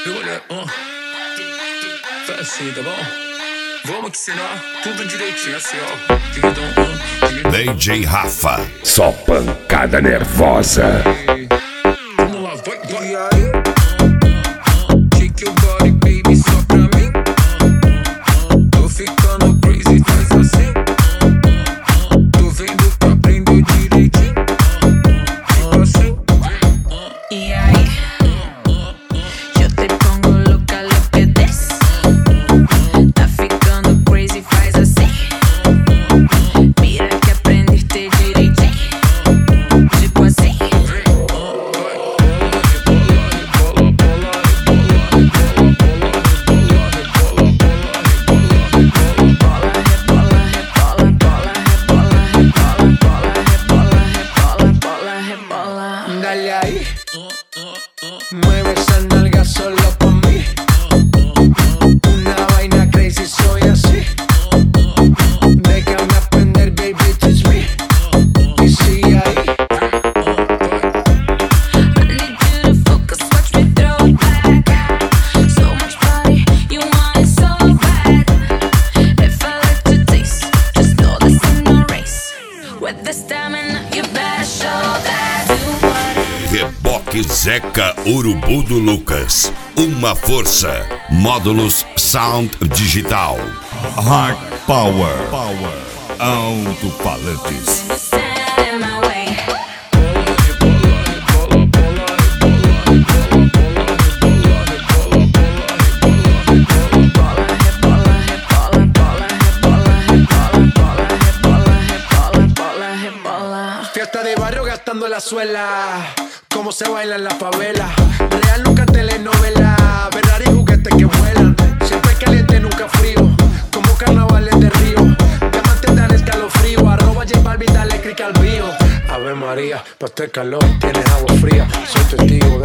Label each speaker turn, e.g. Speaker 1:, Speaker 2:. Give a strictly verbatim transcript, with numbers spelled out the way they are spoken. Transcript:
Speaker 1: Olha, ó, faz assim, tá bom? Vamos que ensinar tudo direitinho, assim, ó. Dividão,
Speaker 2: D J Rafa.
Speaker 3: Só pancada nervosa.
Speaker 1: vamos lá, vai, vai. Shake your body, baby, só pra mim. Tô ficando crazy, faz assim. Tô vendo pra aprender direitinho. Fica assim.
Speaker 4: E aí, eu te pongo louca, look at this. Tá ficando crazy, faz assim. Mira que aprendeste direitinho. Tipo assim.
Speaker 5: Dale ahí, mueve esa nalga solo pa' mí. Una vaina crazy, soy así. Déjame aprender, baby, teach me. Y sigue ahí.
Speaker 4: I need you to focus, watch me throw it back. So much body, you want it so bad. If I let you taste, just know this ain't no race. With the stamina, you better show that you want it.
Speaker 2: Reboque Zeca Urubu do Lucas. Uma força. Módulos Sound Digital.
Speaker 6: Hard Power. Power. Alto-falantes.
Speaker 4: Stand in my way.
Speaker 5: Fiesta de barrio gastando la suela. Cómo se baila en la favela. Real nunca telenovela. Ferrari juguetes que vuelan. Siempre caliente, nunca frío. Como carnavales de Río. Diamantes dan escalofrío. Arroba J Balvin, dale click al bio. Ave María, pa' este calor tienes agua fría. Soy testigo